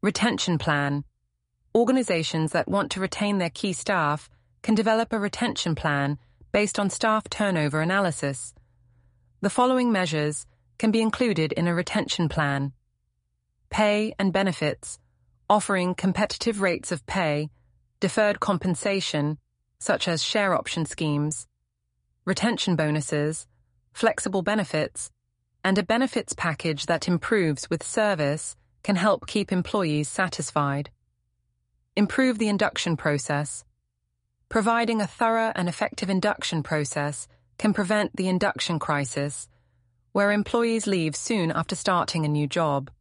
Retention plan. Organizations that want to retain their key staff can develop a retention plan based on staff turnover analysis. The following measures can be included in a retention plan. Pay and benefits, offering competitive rates of pay, deferred compensation, such as share option schemes, retention bonuses, flexible benefits, and a benefits package that improves with service can help keep employees satisfied. Improve the induction process. Providing a thorough and effective induction process can prevent the induction crisis, where employees leave soon after starting a new job.